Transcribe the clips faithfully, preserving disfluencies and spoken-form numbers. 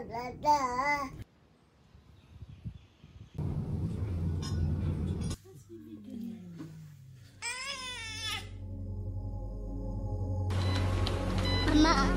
Mama.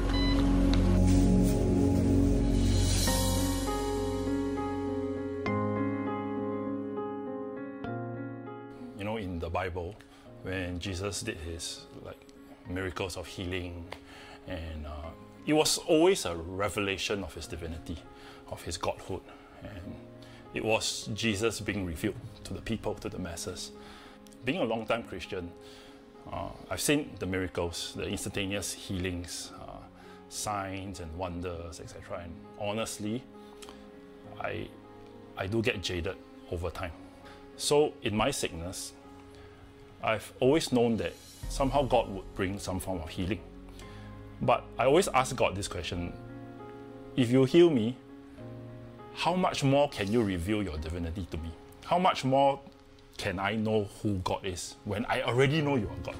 You know, in the Bible, when Jesus did his like miracles of healing, and uh, it was always a revelation of his divinity, of his godhood, and it was Jesus being revealed to the people, to the masses. Being a long-time Christian, uh, I've seen the miracles, the instantaneous healings, uh, signs and wonders, et cetera. And honestly, I, I do get jaded over time. So in my sickness, I've always known that somehow God would bring some form of healing. But I always ask God this question: if you heal me, how much more can you reveal your divinity to me? How much more can I know who God is when I already know you are God?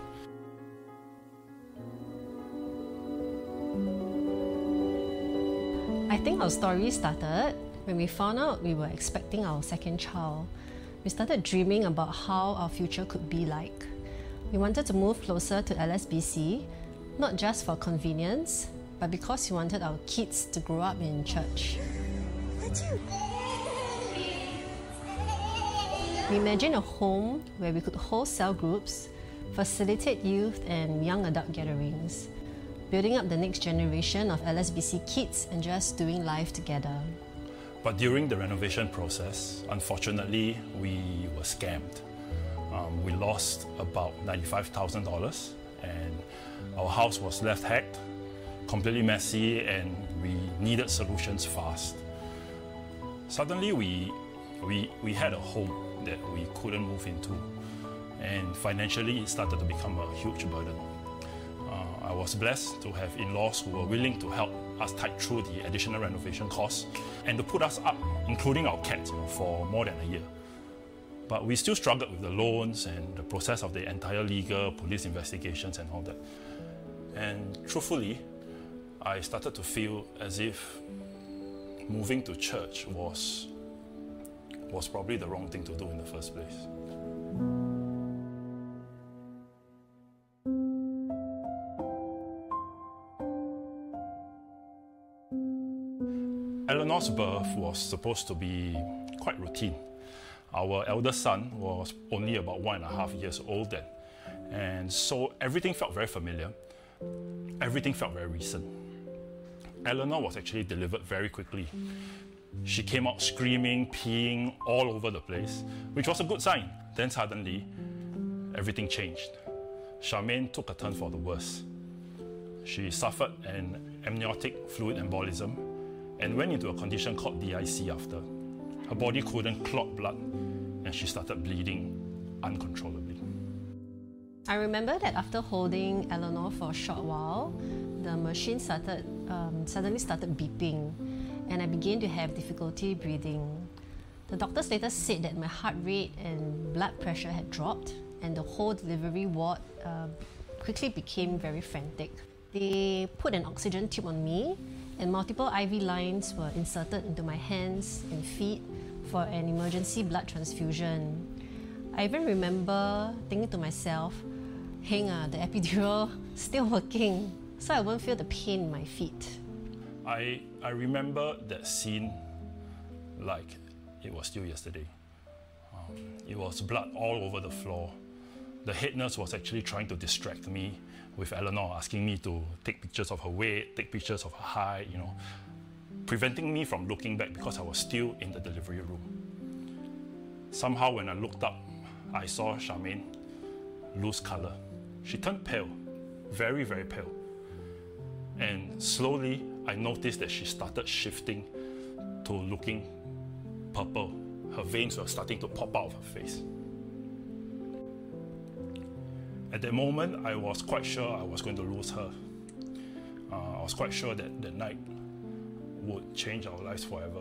I think our story started when we found out we were expecting our second child. We started dreaming about how our future could be like. We wanted to move closer to L S B C, not just for convenience, but because we wanted our kids to grow up in church. We imagined a home where we could host cell groups, facilitate youth and young adult gatherings, building up the next generation of L S B C kids and just doing life together. But during the renovation process, unfortunately, we were scammed. Um, we lost about ninety-five thousand dollars, and our house was left hacked, completely messy, and we needed solutions fast. Suddenly, we, we, we had a home that we couldn't move into, and financially, it started to become a huge burden. Uh, I was blessed to have in-laws who were willing to help us tide through the additional renovation costs and to put us up, including our cats, you know, for more than a year. But we still struggled with the loans and the process of the entire legal, police investigations and all that. And truthfully, I started to feel as if moving to church was, was probably the wrong thing to do in the first place. Eleanor's birth was supposed to be quite routine. Our eldest son was only about one and a half years old then, and so everything felt very familiar. Everything felt very recent. Eleanor was actually delivered very quickly. She came out screaming, peeing all over the place, which was a good sign. Then suddenly, everything changed. Charmaine took a turn for the worse. She suffered an amniotic fluid embolism and went into a condition called D I C after. Her body couldn't clot blood, and she started bleeding uncontrollably. I remember that after holding Eleanor for a short while, the machine started, um, suddenly started beeping, and I began to have difficulty breathing. The doctors later said that my heart rate and blood pressure had dropped, and the whole delivery ward uh, quickly became very frantic. They put an oxygen tube on me, and multiple I V lines were inserted into my hands and feet for an emergency blood transfusion. I even remember thinking to myself, hang ah, the epidural still working, so I won't feel the pain in my feet. I, I remember that scene like it was still yesterday. Um, it was blood all over the floor. The head nurse was actually trying to distract me with Eleanor, asking me to take pictures of her weight, take pictures of her height, you know, preventing me from looking back because I was still in the delivery room. Somehow when I looked up, I saw Charmaine lose color. She turned pale, very, very pale. And slowly, I noticed that she started shifting to looking purple. Her veins were starting to pop out of her face. At that moment, I was quite sure I was going to lose her. Uh, I was quite sure that that night would change our lives forever.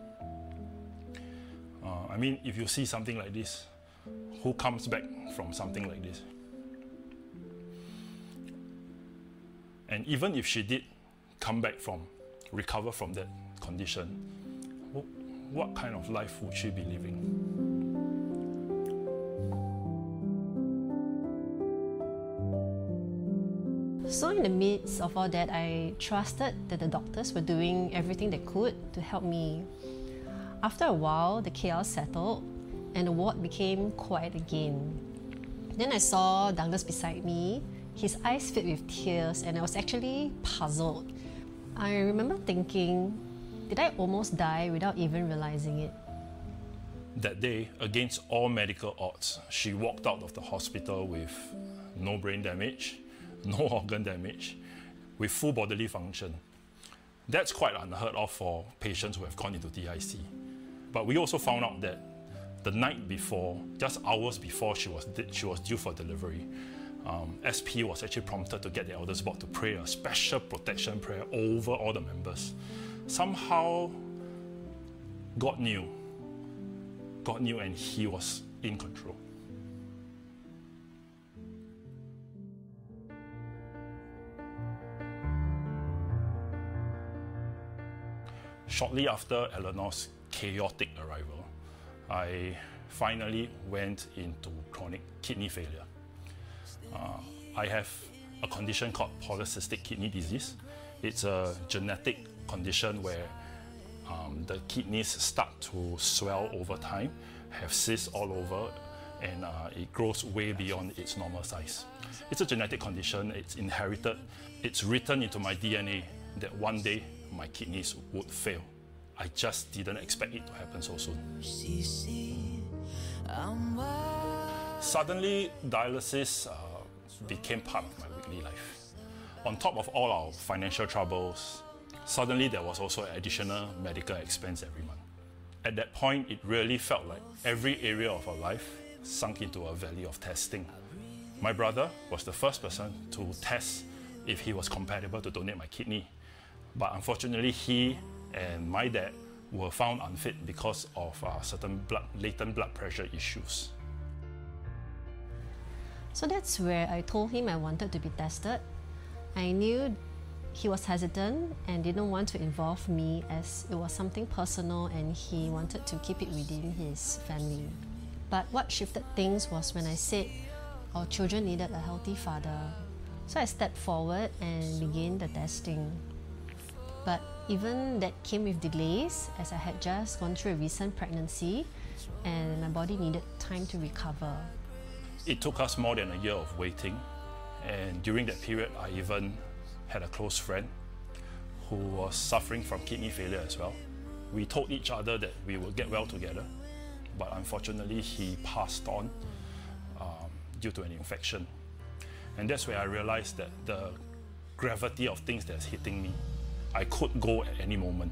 Uh, I mean, if you see something like this, who comes back from something like this? And even if she did come back from, recover from that condition, what kind of life would she be living? So in the midst of all that, I trusted that the doctors were doing everything they could to help me. After a while, the chaos settled and the ward became quiet again. Then I saw Douglas beside me, his eyes filled with tears, and I was actually puzzled. I remember thinking, did I almost die without even realizing it? That day, against all medical odds, she walked out of the hospital with no brain damage, no organ damage, with full bodily function. That's quite unheard of for patients who have gone into D I C. But we also found out that the night before, just hours before she was, she was due for delivery, um, S P was actually prompted to get the elders board to pray a special protection prayer over all the members. Somehow, God knew. God knew, and He was in control. Shortly after Eleanor's chaotic arrival, I finally went into chronic kidney failure. Uh, I have a condition called polycystic kidney disease. It's a genetic condition where um, the kidneys start to swell over time, have cysts all over, and uh, it grows way beyond its normal size. It's a genetic condition, it's inherited, it's written into my D N A that one day my kidneys would fail. I just didn't expect it to happen so soon. Suddenly, dialysis uh, became part of my weekly life. On top of all our financial troubles, suddenly there was also an additional medical expense every month. At that point, it really felt like every area of our life sunk into a valley of testing. My brother was the first person to test if he was compatible to donate my kidney. But unfortunately, he and my dad were found unfit because of uh, certain blood, latent blood pressure issues. So that's where I told him I wanted to be tested. I knew he was hesitant and didn't want to involve me as it was something personal and he wanted to keep it within his family. But what shifted things was when I said our children needed a healthy father. So I stepped forward and began the testing. But even that came with delays as I had just gone through a recent pregnancy and my body needed time to recover. It took us more than a year of waiting, and during that period I even had a close friend who was suffering from kidney failure as well. We told each other that we would get well together, but unfortunately he passed on um, due to an infection. And that's where I realized that the gravity of things that's hitting me, I could go at any moment.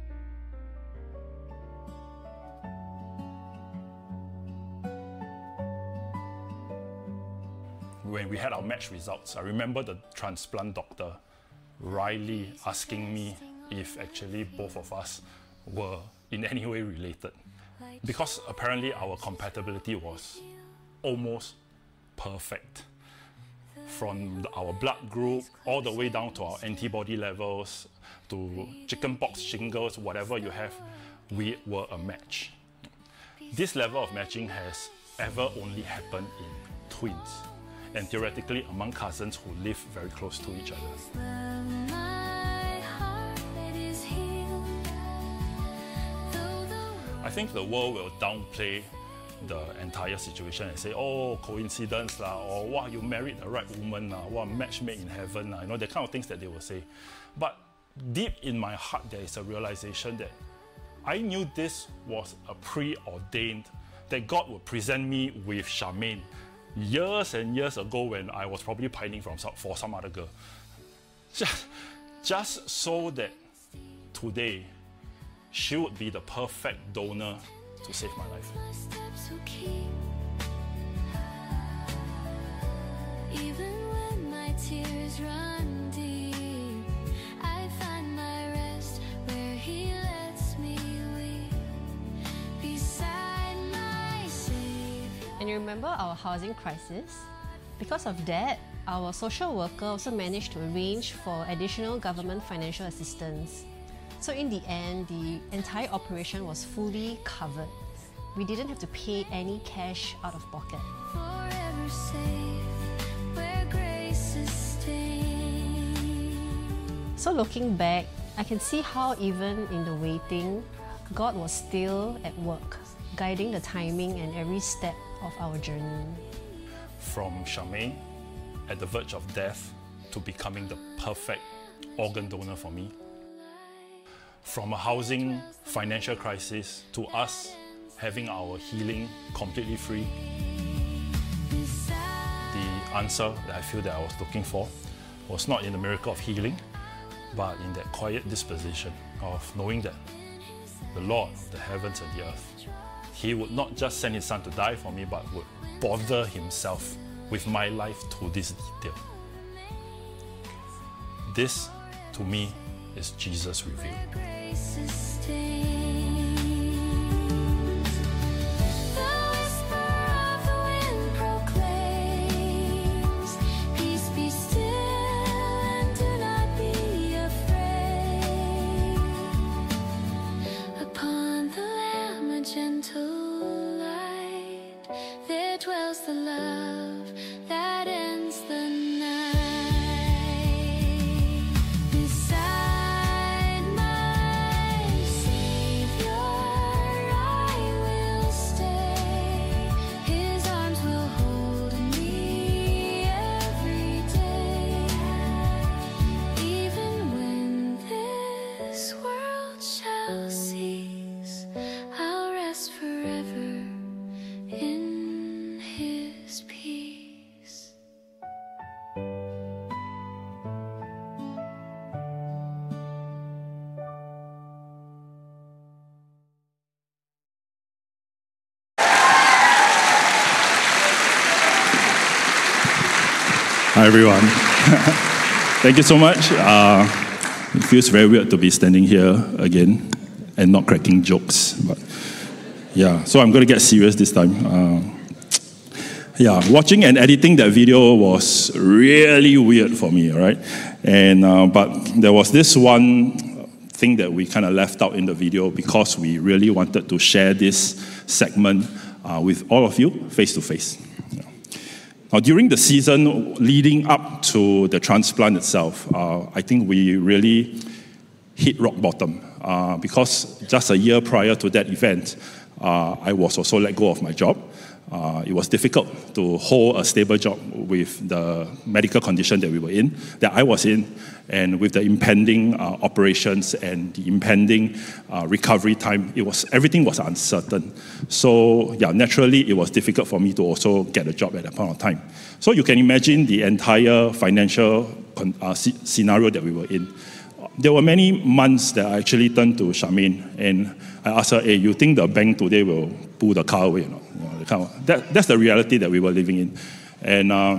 When we had our match results, I remember the transplant doctor, Riley, asking me if actually both of us were in any way related. Because apparently our compatibility was almost perfect. From our blood group, all the way down to our antibody levels, to chickenpox, shingles, whatever you have, we were a match. This level of matching has ever only happened in twins, and theoretically among cousins who live very close to each other. I think the world will downplay the entire situation and say, oh, coincidence lah, or wow, you married the right woman lah, wow, match made in heaven lah, you know, the kind of things that they will say. But deep in my heart, there is a realization that I knew this was a preordained, that God would present me with Charmaine years and years ago when I was probably pining from some, for some other girl. Just, just so that today, she would be the perfect donor to save my life. Even when my tears run deep, I find my rest where He lets me weep beside my Savior. And you remember our housing crisis? Because of that, our social worker also managed to arrange for additional government financial assistance. So in the end, the entire operation was fully covered. We didn't have to pay any cash out of pocket. Forever safe where grace sustains. So looking back, I can see how even in the waiting, God was still at work, guiding the timing and every step of our journey. From Charmaine, at the verge of death, to becoming the perfect organ donor for me. From a housing financial crisis to us having our healing completely free. The answer that I feel that I was looking for was not in the miracle of healing, but in that quiet disposition of knowing that the Lord of the heavens and the earth, He would not just send His Son to die for me, but would bother Himself with my life to this detail. This, to me, is Jesus revealed. Grace sustains. The whisper of the wind proclaims, peace be still and do not be afraid. Upon the Lamb a gentle light, there dwells the love that ends the night. Beside my Savior I will stay. His arms will hold me every day. Even when this world shall cease, I'll rest forever in His peace. Hi everyone. Thank you so much. Uh, it feels very weird to be standing here again and not cracking jokes. But yeah, so I'm going to get serious this time. Uh, yeah, watching and editing that video was really weird for me, right? And uh, but there was this one thing that we kind of left out in the video because we really wanted to share this segment uh, with all of you face to face. Now, during the season leading up to the transplant itself, uh, I think we really hit rock bottom uh, because just a year prior to that event, uh, I was also let go of my job. Uh, it was difficult to hold a stable job with the medical condition that we were in, that I was in, and with the impending uh, operations and the impending uh, recovery time. It was everything was uncertain. So yeah, naturally it was difficult for me to also get a job at that point of time. So you can imagine the entire financial uh, scenario that we were in. There were many months that I actually turned to Charmaine and I asked her, hey, you think the bank today will pull the car away or not? You know, the kind of, that, that's the reality that we were living in. And, uh,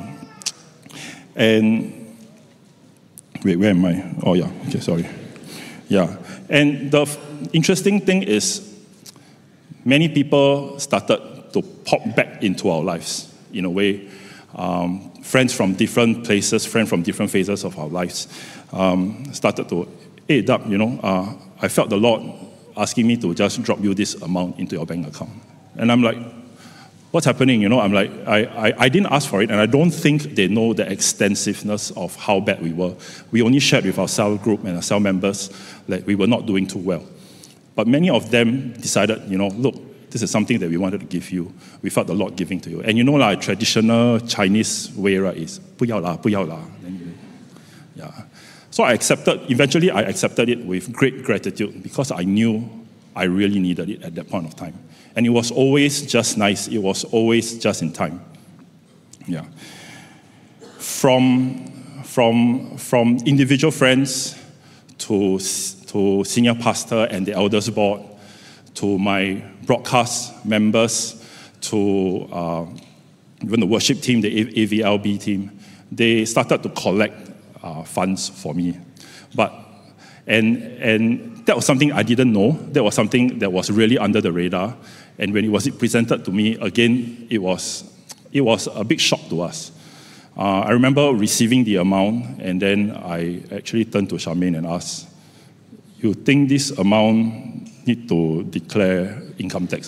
and wait, where am I? Oh yeah, okay, sorry. Yeah, and the f- interesting thing is many people started to pop back into our lives in a way. Um, friends from different places, friends from different phases of our lives um, started to, hey, Doug, you know, uh, I felt the Lord asking me to just drop you this amount into your bank account. And I'm like, what's happening? You know, I'm like, I, I, I didn't ask for it, and I don't think they know the extensiveness of how bad we were. We only shared with our cell group and our cell members that we were not doing too well. But many of them decided, you know, look, this is something that we wanted to give you. We felt the Lord giving to you. And you know, like traditional Chinese way, right, is 不要啦,不要啦. Yeah. So I accepted, eventually I accepted it with great gratitude because I knew I really needed it at that point of time. And it was always just nice. It was always just in time. Yeah. From, from, from individual friends to, to senior pastor and the elders board, to my broadcast members, to uh, even the worship team, the A V L B team, they started to collect uh, funds for me. But, and, and that was something I didn't know. That was something that was really under the radar. And when it was presented to me, again, it was, it was a big shock to us. Uh, I remember receiving the amount, and then I actually turned to Charmaine and asked, you think this amount need to declare income tax?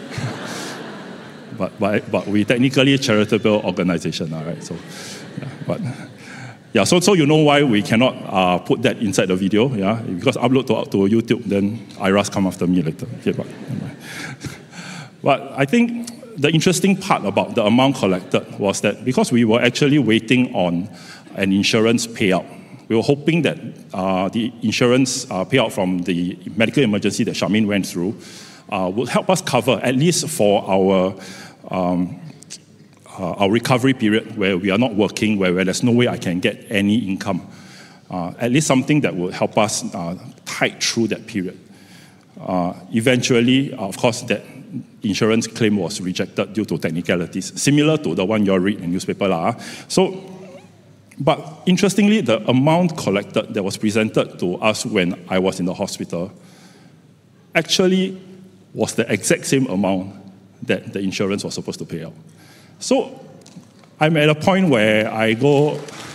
but, but but we technically a charitable organization, all right? So, yeah, but yeah, so so you know why we cannot uh, put that inside the video, yeah? Because upload to to YouTube, then I R A S come after me later. Okay, but but I think the interesting part about the amount collected was that because we were actually waiting on an insurance payout, we were hoping that uh, the insurance uh, payout from the medical emergency that Charmaine went through uh, would help us cover, at least for our um, uh, our recovery period where we are not working, where, where there's no way I can get any income. Uh, at least something that will help us uh, tide through that period. Uh, eventually, uh, of course, that insurance claim was rejected due to technicalities, similar to the one you all read in the newspaper. Lah. So, but interestingly, the amount collected that was presented to us when I was in the hospital actually was the exact same amount that the insurance was supposed to pay out. So, I'm at a point where I go,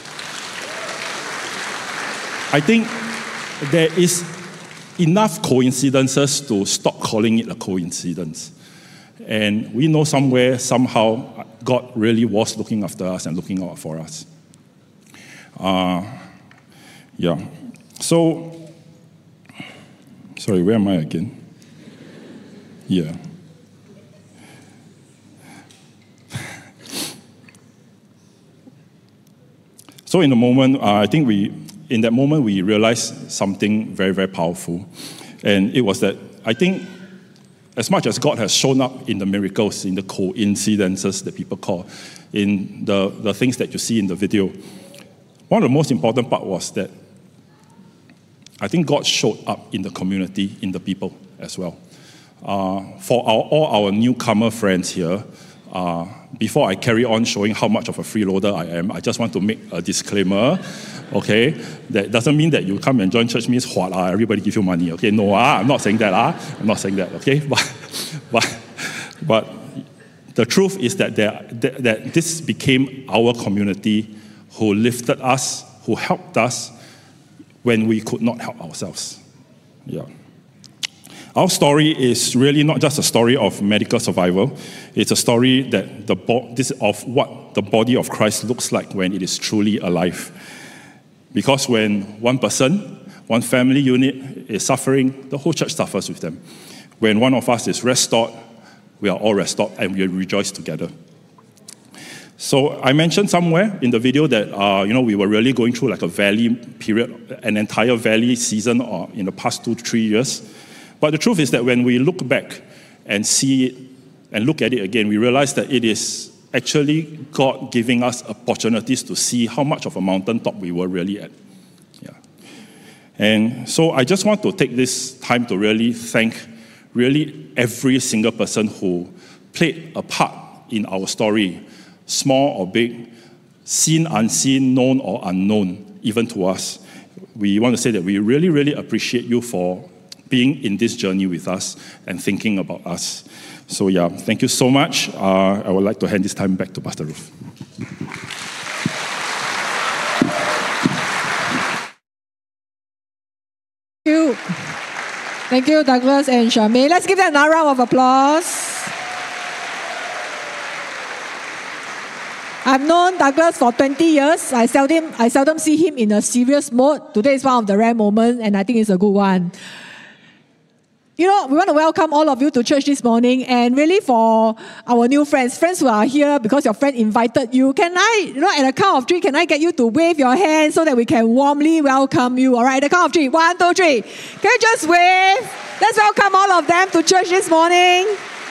I think there is enough coincidences to stop calling it a coincidence. And we know somewhere, somehow, God really was looking after us and looking out for us. Uh, yeah. So, sorry, where am I again? Yeah. So in the moment, uh, I think we, in that moment, we realized something very, very powerful. And it was that, I think, as much as God has shown up in the miracles, in the coincidences that people call, in the, the things that you see in the video, one of the most important part was that I think God showed up in the community, in the people as well. Uh, for our, all our newcomer friends here, uh, before I carry on showing how much of a freeloader I am, I just want to make a disclaimer, okay? That doesn't mean that you come and join church means, what, uh, everybody give you money, okay? No, uh, I'm not saying that, uh, I'm not saying that, okay? But, but, but the truth is that, there, that, that this became our community who lifted us, who helped us when we could not help ourselves. Yeah. Our story is really not just a story of medical survival. It's a story that the bo- this of what the body of Christ looks like when it is truly alive. Because when one person, one family unit is suffering, the whole church suffers with them. When one of us is restored, we are all restored and we rejoice together. So I mentioned somewhere in the video that uh, you know we were really going through like a valley period, an entire valley season or in the past two, three years. But the truth is that when we look back and see it and look at it again, we realize that it is actually God giving us opportunities to see how much of a mountaintop we were really at. Yeah. And so I just want to take this time to really thank really every single person who played a part in our story, small or big, seen, unseen, known or unknown, even to us. We want to say that we really, really appreciate you for being in this journey with us and thinking about us. So yeah, thank you so much. Uh, I would like to hand this time back to Pastor Ruth. Thank you. Thank you, Douglas and Charmaine. Let's give them another round of applause. I've known Douglas for twenty years. I seldom, I seldom see him in a serious mode. Today is one of the rare moments, and I think it's a good one. You know, we want to welcome all of you to church this morning, and really for our new friends, friends who are here because your friend invited you, can I, you know, at the count of three, can I get you to wave your hand so that we can warmly welcome you? All right, at the count of three. One, two, three. Can you just wave? Let's welcome all of them to church this morning.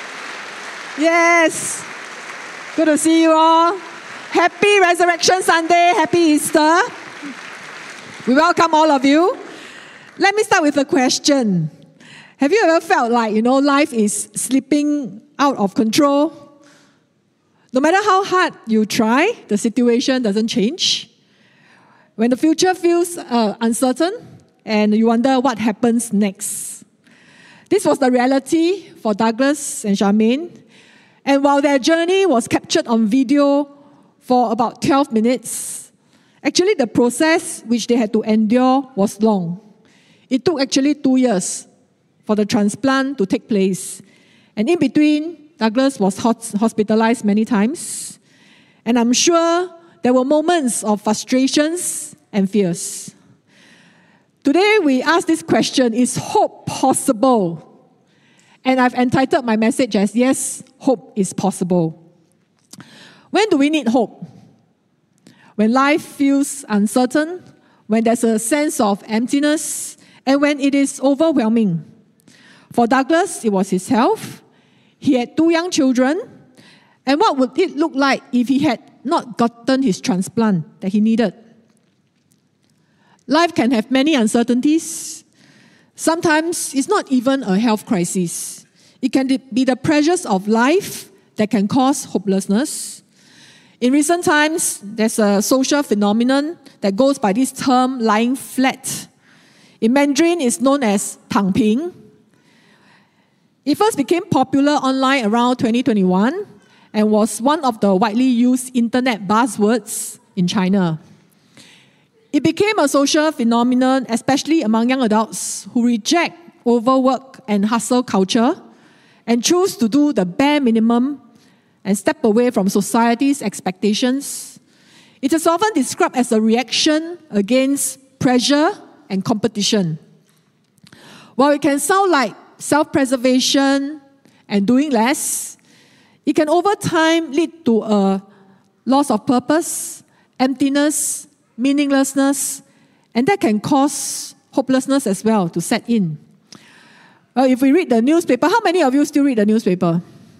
Yes. Good to see you all. Happy Resurrection Sunday. Happy Easter. We welcome all of you. Let me start with a question. Have you ever felt like, you know, life is slipping out of control? No matter how hard you try, the situation doesn't change. When the future feels uh, uncertain and you wonder what happens next. This was the reality for Douglas and Charmaine. And while their journey was captured on video for about twelve minutes, actually the process which they had to endure was long. It took actually two years for the transplant to take place. And in between, Douglas was hospitalized many times. And I'm sure there were moments of frustrations and fears. Today, we ask this question, is hope possible? And I've entitled my message as, yes, hope is possible. When do we need hope? When life feels uncertain, when there's a sense of emptiness, and when it is overwhelming. For Douglas, it was his health. He had two young children. And what would it look like if he had not gotten his transplant that he needed? Life can have many uncertainties. Sometimes it's not even a health crisis. It can be the pressures of life that can cause hopelessness. In recent times, there's a social phenomenon that goes by this term, lying flat. In Mandarin, it's known as 躺平. It first became popular online around twenty twenty-one and was one of the widely used internet buzzwords in China. It became a social phenomenon, especially among young adults who reject overwork and hustle culture and choose to do the bare minimum and step away from society's expectations. It is often described as a reaction against pressure and competition. While it can sound like self-preservation and doing less, it can over time lead to a loss of purpose, emptiness, meaninglessness, and that can cause hopelessness as well to set in. Well, if we read the newspaper, how many of you still read the newspaper?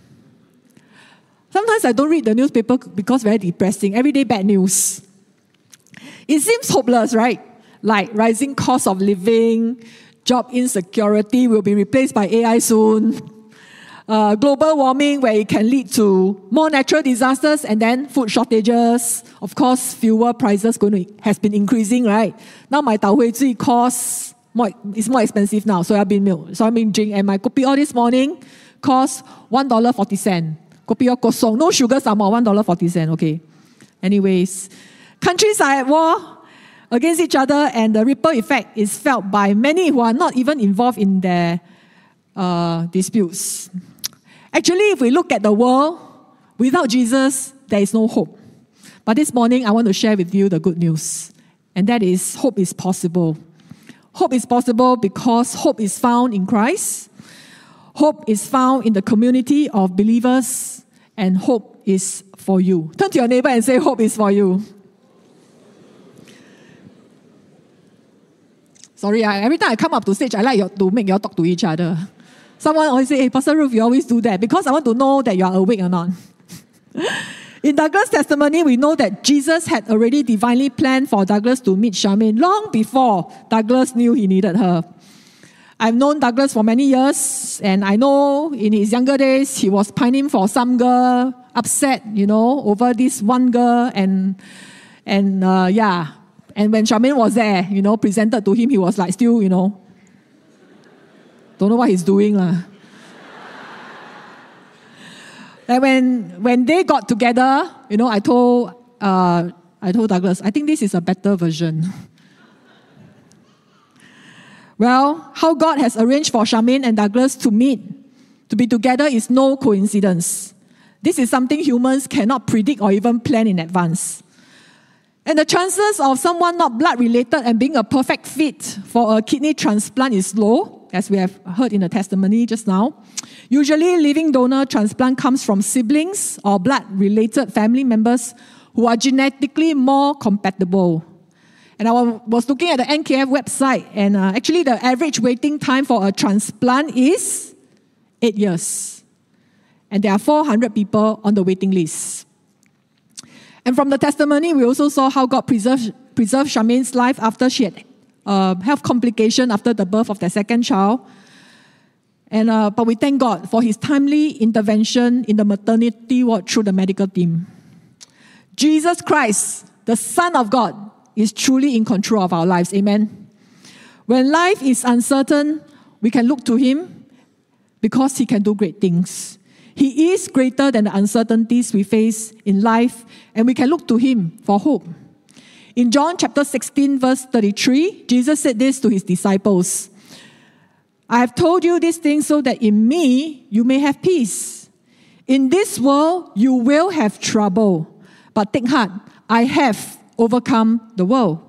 Sometimes I don't read the newspaper because very depressing. Every day bad news. It seems hopeless, right? Like rising cost of living, job insecurity will be replaced by A I soon. Uh, global warming, where it can lead to more natural disasters and then food shortages. Of course, fuel prices going to, has been increasing, right? Now my tau hui zui costs more, it's more expensive now. Soybean milk, soybean drink, and my kopi all this morning cost one dollar forty cents. Kopi o kosong, no sugar some more, one dollar forty cents, okay. Anyways, countries are at war against each other, and the ripple effect is felt by many who are not even involved in their uh, disputes. Actually, if we look at the world, without Jesus, there is no hope. But this morning, I want to share with you the good news, and that is hope is possible. Hope is possible because hope is found in Christ. Hope is found in the community of believers, and hope is for you. Turn to your neighbor and say, hope is for you. Sorry, I, every time I come up to stage, I like you to make you all talk to each other. Someone always say, hey, Pastor Ruth, you always do that because I want to know that you are awake or not. In Douglas' testimony, we know that Jesus had already divinely planned for Douglas to meet Charmaine long before Douglas knew he needed her. I've known Douglas for many years, and I know in his younger days, he was pining for some girl, upset, you know, over this one girl, and, and uh, yeah. And when Charmaine was there, you know, presented to him, he was like still, you know, don't know what he's doing. lah. And when, when they got together, you know, I told, uh, I told Douglas, I think this is a better version. Well, how God has arranged for Charmaine and Douglas to meet, to be together is no coincidence. This is something humans cannot predict or even plan in advance. And the chances of someone not blood-related and being a perfect fit for a kidney transplant is low, as we have heard in the testimony just now. Usually, living donor transplant comes from siblings or blood-related family members who are genetically more compatible. And I was looking at the N K F website, and uh, actually the average waiting time for a transplant is eight years. And there are four hundred people on the waiting list. And from the testimony, we also saw how God preserved, preserved Charmaine's life after she had uh, health complication after the birth of their second child. And uh, but we thank God for His timely intervention in the maternity ward through the medical team. Jesus Christ, the Son of God, is truly in control of our lives. Amen. When life is uncertain, we can look to Him because He can do great things. He is greater than the uncertainties we face in life, and we can look to Him for hope. In John chapter sixteen, verse thirty-three, Jesus said this to his disciples. I have told you these things so that in me you may have peace. In this world you will have trouble, but take heart, I have overcome the world.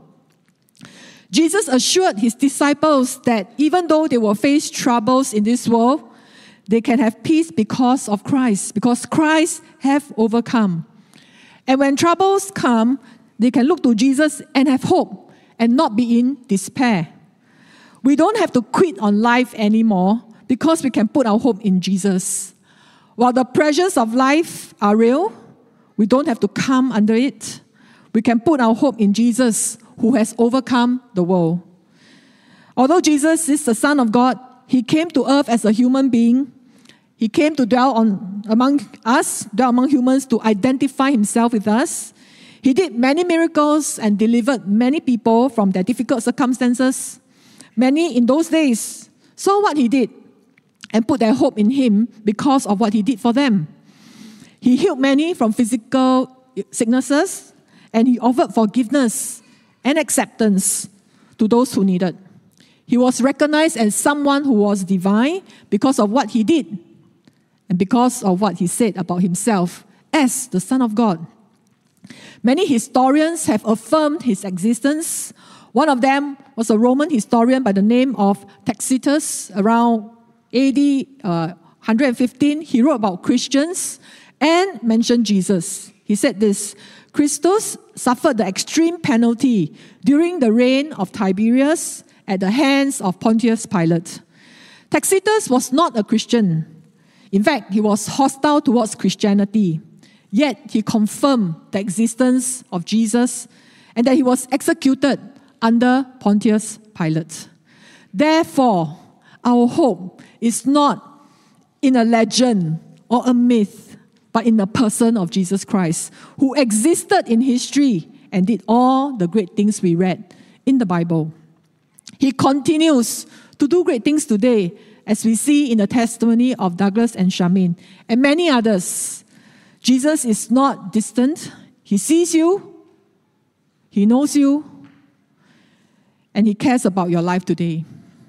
Jesus assured his disciples that even though they will face troubles in this world, they can have peace because of Christ, because Christ have overcome. And when troubles come, they can look to Jesus and have hope and not be in despair. We don't have to quit on life anymore because we can put our hope in Jesus. While the pressures of life are real, we don't have to come under it. We can put our hope in Jesus, who has overcome the world. Although Jesus is the Son of God, he came to earth as a human being. He came to dwell on, among us, dwell among humans to identify himself with us. He did many miracles and delivered many people from their difficult circumstances. Many in those days saw what he did and put their hope in him because of what he did for them. He healed many from physical sicknesses, and he offered forgiveness and acceptance to those who needed. He was recognized as someone who was divine because of what he did and because of what he said about himself as the Son of God. Many historians have affirmed his existence. One of them was a Roman historian by the name of Tacitus. Around A D uh, one fifteen, he wrote about Christians and mentioned Jesus. He said this: Christus suffered the extreme penalty during the reign of Tiberius at the hands of Pontius Pilate. Tacitus was not a Christian. In fact, he was hostile towards Christianity. Yet he confirmed the existence of Jesus and that he was executed under Pontius Pilate. Therefore, our hope is not in a legend or a myth, but in the person of Jesus Christ, who existed in history and did all the great things we read in the Bible. He continues to do great things today, as we see in the testimony of Douglas and Charmaine and many others. Jesus is not distant. He sees you, he knows you, and he cares about your life today.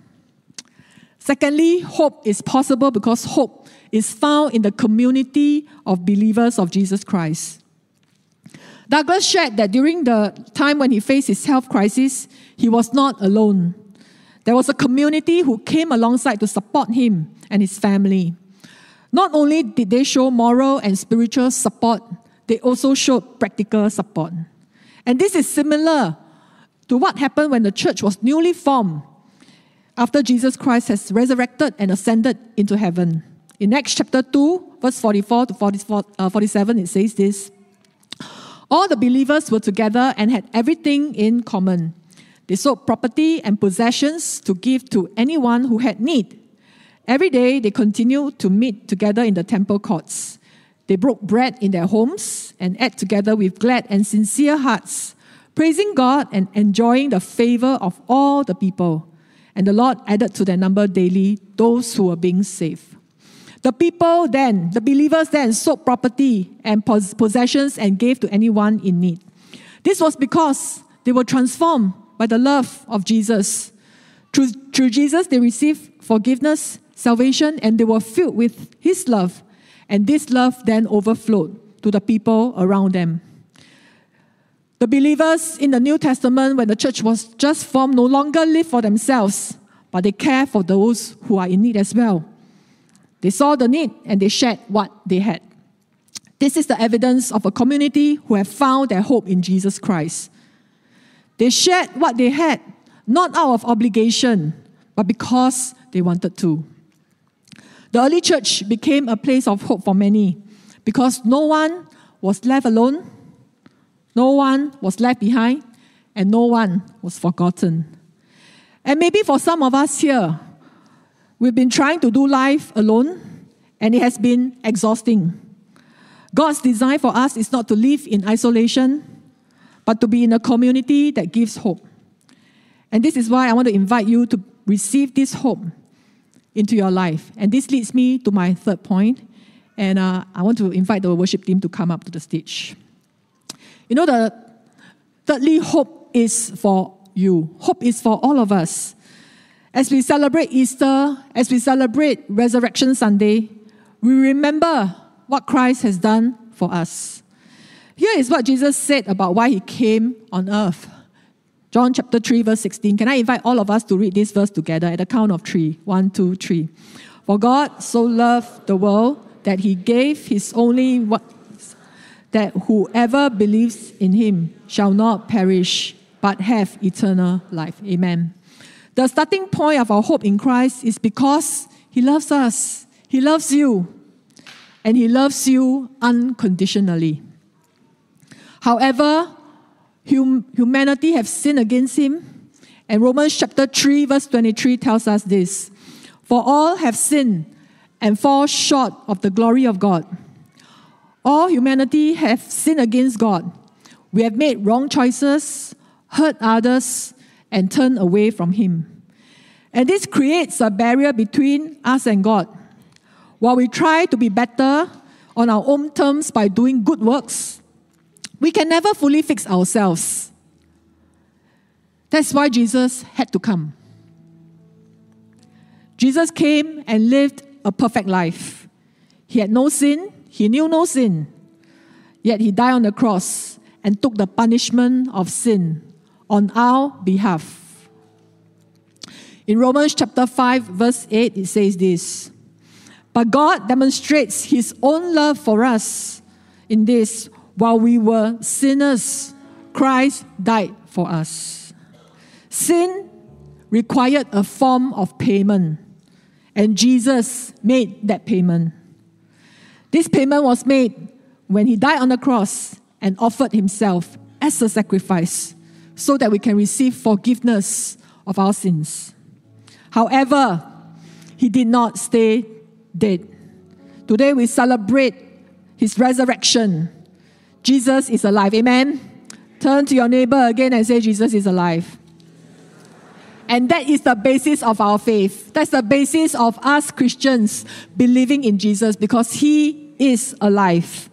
Secondly, hope is possible because hope is found in the community of believers of Jesus Christ. Douglas shared that during the time when he faced his health crisis, he was not alone. There was a community who came alongside to support him and his family. Not only did they show moral and spiritual support, they also showed practical support. And this is similar to what happened when the church was newly formed after Jesus Christ has resurrected and ascended into heaven. In Acts chapter two, verse forty-four to forty-seven, it says this: all the believers were together and had everything in common. They sold property and possessions to give to anyone who had need. Every day they continued to meet together in the temple courts. They broke bread in their homes and ate together with glad and sincere hearts, praising God and enjoying the favor of all the people. And the Lord added to their number daily those who were being saved. The people then, the believers then, sold property and possessions and gave to anyone in need. This was because they were transformed by the love of Jesus. Through, through Jesus, they received forgiveness, salvation, and they were filled with his love. And this love then overflowed to the people around them. The believers in the New Testament, when the church was just formed, no longer live for themselves, but they care for those who are in need as well. They saw the need and they shared what they had. This is the evidence of a community who have found their hope in Jesus Christ. They shared what they had, not out of obligation, but because they wanted to. The early church became a place of hope for many because no one was left alone, no one was left behind, and no one was forgotten. And maybe for some of us here, we've been trying to do life alone, and it has been exhausting. God's design for us is not to live in isolation, but to be in a community that gives hope. And this is why I want to invite you to receive this hope into your life. And this leads me to my third point. And uh, I want to invite the worship team to come up to the stage. You know, the Thirdly, hope is for you. Hope is for all of us. As we celebrate Easter, as we celebrate Resurrection Sunday, we remember what Christ has done for us. Here is what Jesus said about why he came on earth. John chapter three, verse sixteen. Can I invite all of us to read this verse together at the count of three? One, two, three. For God so loved the world that he gave his only one, that whoever believes in him shall not perish, but have eternal life. Amen. The starting point of our hope in Christ is because he loves us. He loves you. And he loves you unconditionally. However, hum- humanity have sinned against him. And Romans chapter three, verse twenty-three tells us this. For all have sinned and fall short of the glory of God. All humanity have sinned against God. We have made wrong choices, hurt others, and turned away from him. And this creates a barrier between us and God. While we try to be better on our own terms by doing good works, we can never fully fix ourselves. That's why Jesus had to come. Jesus came and lived a perfect life. He had no sin. He knew no sin. Yet he died on the cross and took the punishment of sin on our behalf. In Romans chapter five, verse eight, it says this. But God demonstrates his own love for us in this. While we were sinners, Christ died for us. Sin required a form of payment, and Jesus made that payment. This payment was made when he died on the cross and offered himself as a sacrifice so that we can receive forgiveness of our sins. However, he did not stay dead. Today we celebrate his resurrection. Jesus is alive. Amen? Turn to your neighbor again and say, Jesus is alive. And that is the basis of our faith. That's the basis of us Christians believing in Jesus because he is alive.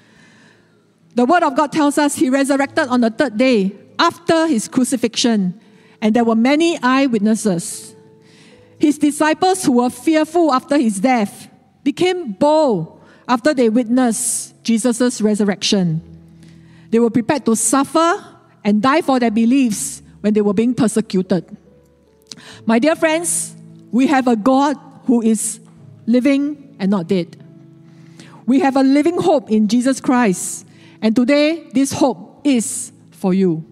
The Word of God tells us he resurrected on the third day after his crucifixion, and there were many eyewitnesses. His disciples who were fearful after his death became bold after they witnessed Jesus' resurrection. They were prepared to suffer and die for their beliefs when they were being persecuted. My dear friends, we have a God who is living and not dead. We have a living hope in Jesus Christ. And today, this hope is for you.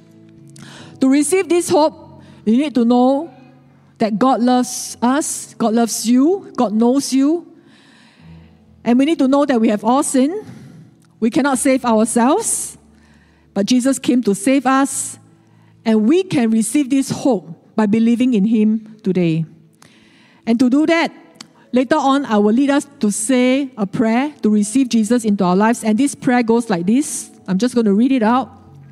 To receive this hope, you need to know that God loves us, God loves you, God knows you. And we need to know that we have all sinned. We cannot save ourselves, but Jesus came to save us, and we can receive this hope by believing in him today. And to do that, later on, I will lead us to say a prayer to receive Jesus into our lives. And this prayer goes like this. I'm just going to read it out.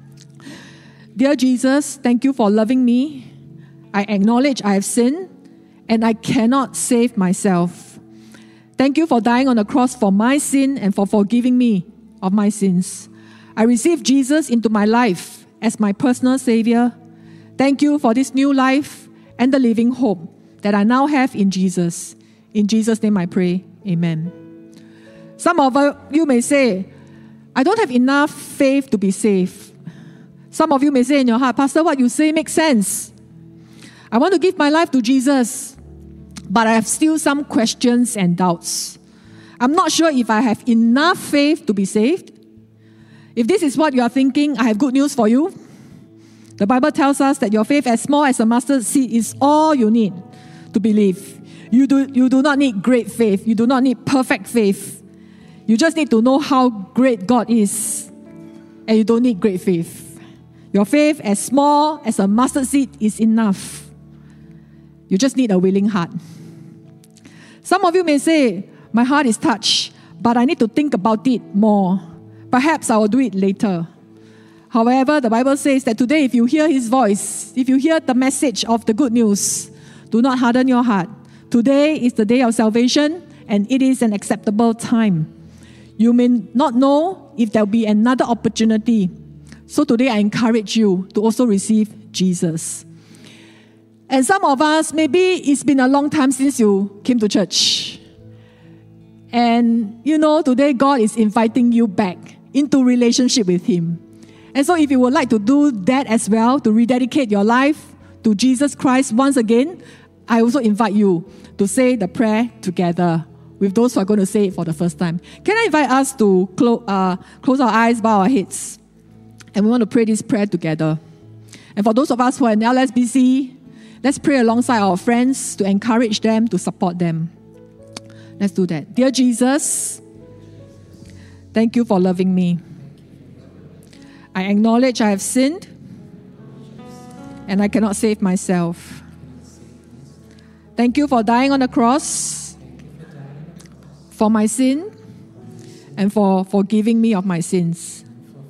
Dear Jesus, thank you for loving me. I acknowledge I have sinned and I cannot save myself. Thank you for dying on the cross for my sin and for forgiving me of my sins. I receive Jesus into my life as my personal Savior. Thank you for this new life and the living hope that I now have in Jesus. In Jesus' name I pray, amen. Some of you may say, I don't have enough faith to be saved. Some of you may say in your heart, Pastor, what you say makes sense. I want to give my life to Jesus, but I have still some questions and doubts. I'm not sure if I have enough faith to be saved. If this is what you are thinking, I have good news for you. The Bible tells us that your faith as small as a mustard seed is all you need to believe. You do, you do not need great faith. You do not need perfect faith. You just need to know how great God is. And you don't need great faith. Your faith as small as a mustard seed is enough. You just need a willing heart. Some of you may say, my heart is touched, but I need to think about it more. Perhaps I will do it later. However, the Bible says that today, if you hear his voice, if you hear the message of the good news, do not harden your heart. Today is the day of salvation, and it is an acceptable time. You may not know if there will be another opportunity. So today I encourage you to also receive Jesus. And some of us, maybe it's been a long time since you came to church. And you know, today God is inviting you back into relationship with Him. And so if you would like to do that as well, to rededicate your life to Jesus Christ once again, I also invite you to say the prayer together with those who are going to say it for the first time. Can I invite us to clo- uh, close our eyes, bow our heads, and we want to pray this prayer together. And for those of us who are in L S B C, let's pray alongside our friends to encourage them, to support them. Let's do that. Dear Jesus, thank you for loving me. I acknowledge I have sinned and I cannot save myself. Thank you for dying on the cross for my sin and for forgiving me of my sins.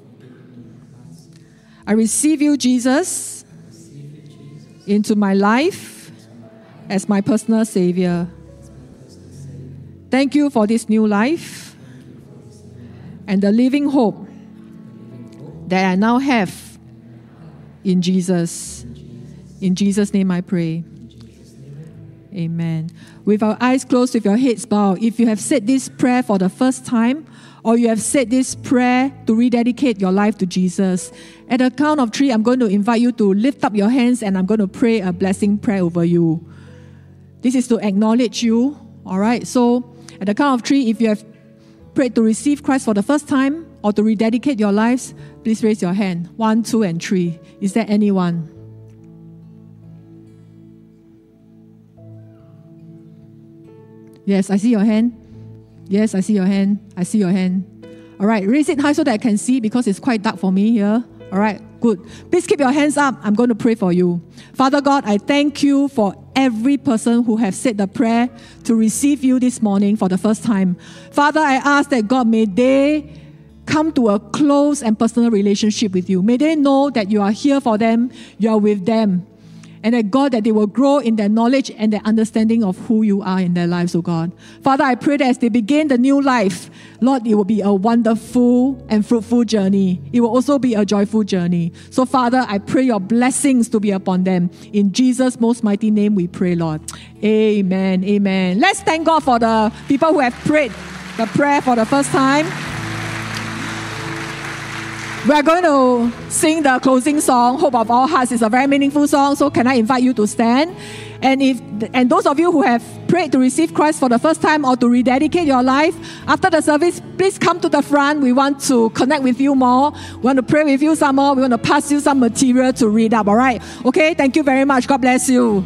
I receive you, Jesus, into my life as my personal Savior. Thank you for this new life and the living hope that I now have in Jesus. In Jesus' name I pray. Amen. With our eyes closed, with your heads bowed, if you have said this prayer for the first time, or you have said this prayer to rededicate your life to Jesus, at the count of three, I'm going to invite you to lift up your hands and I'm going to pray a blessing prayer over you. This is to acknowledge you, all right? So, at the count of three, if you have prayed to receive Christ for the first time or to rededicate your lives, please raise your hand. One, two, and three. Is there anyone? Yes, I see your hand. Yes, I see your hand. I see your hand. All right, raise it high so that I can see because it's quite dark for me here. All right, good. Please keep your hands up. I'm going to pray for you. Father God, I thank you for every person who have said the prayer to receive you this morning for the first time. Father, I ask that God, may they come to a close and personal relationship with you. May they know that you are here for them, you are with them. And that God, that they will grow in their knowledge and their understanding of who you are in their lives, oh God. Father, I pray that as they begin the new life, Lord, it will be a wonderful and fruitful journey. It will also be a joyful journey. So Father, I pray your blessings to be upon them. In Jesus' most mighty name we pray, Lord. Amen. Amen. Let's thank God for the people who have prayed the prayer for the first time. We are going to sing the closing song, Hope of All Hearts. It's a very meaningful song, so can I invite you to stand? And if and those of you who have prayed to receive Christ for the first time or to rededicate your life, after the service, please come to the front. We want to connect with you more. We want to pray with you some more. We want to pass you some material to read up, all right? Okay, thank you very much. God bless you.